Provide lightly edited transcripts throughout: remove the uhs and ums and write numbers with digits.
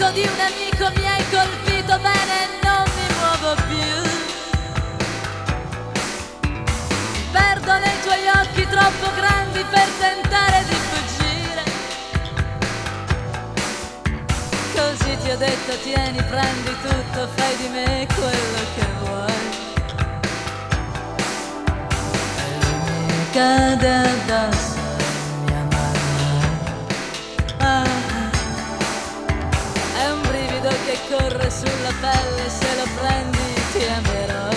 L'amico di un amico mi hai colpito bene e non mi muovo più. Perdo nei tuoi occhi troppo grandi per tentare di fuggire. Così ti ho detto tieni, prendi tutto, fai di me quello che vuoi. E lui mi cade addosso e mi ama. È un brivido che corre sulla pelle, se lo prendi ti amerò.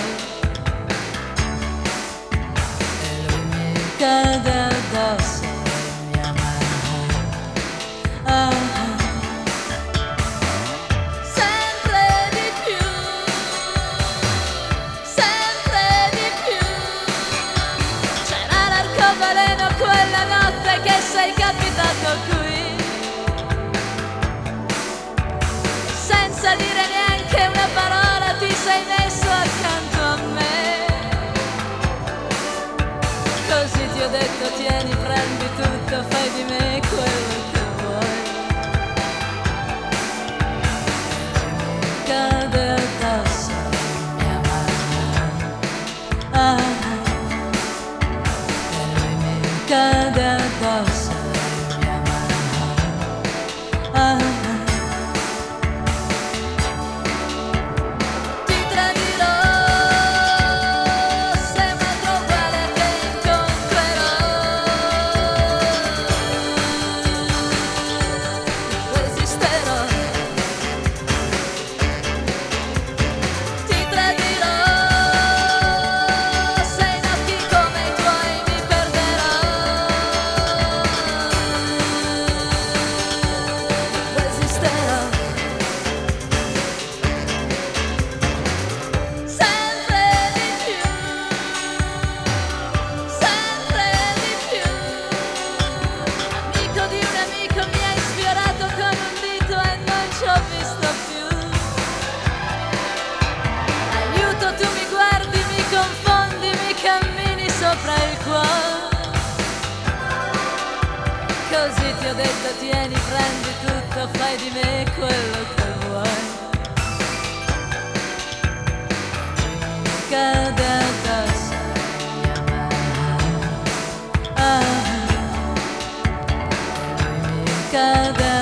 E lui mi cade addosso e mi ama. Sempre di più, sempre di più. C'era l'arcobaleno quella notte che sei capitato qui. Senza dire neanche una parola ti sei messo accanto a me. Così ti ho detto tieni, prendi tutto, fai di me quello che vuoi. Mi cade addosso e mi ama. E lui mi cade addosso e mi ama. Così ti ho detto tieni, prendi tutto, fai di me quello che vuoi. Mi cade addosso e mi ama. E lui mi cade